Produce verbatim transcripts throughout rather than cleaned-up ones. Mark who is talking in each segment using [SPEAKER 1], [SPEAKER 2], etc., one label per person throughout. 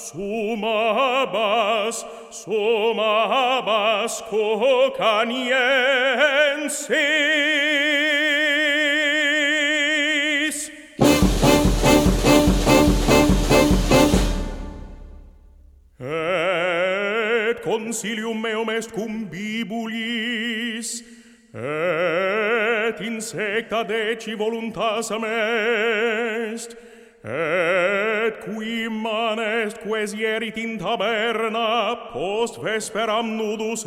[SPEAKER 1] sumabas, sumabas cocaniensis. Et consilium meum est cum bibulis, et insecta deci voluntasam est, et qui manest quesierit in taberna post vesperam nudus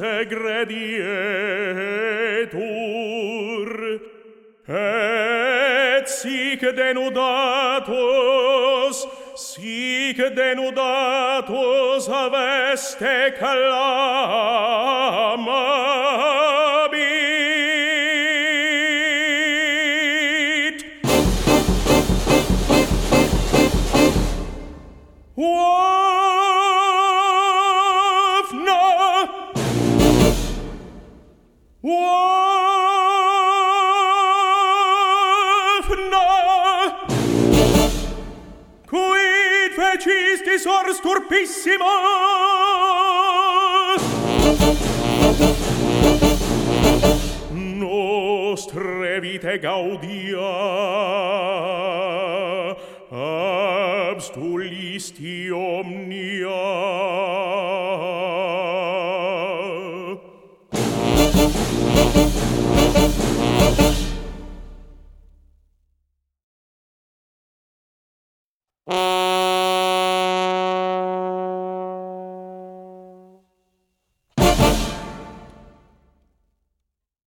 [SPEAKER 1] egredietur, et sic denudatus, sic denudatus aveste clamabit. Wafna, Wafna, quid fecistis ors turpissima? Nostre vitae gaudia, abstulisti omnia.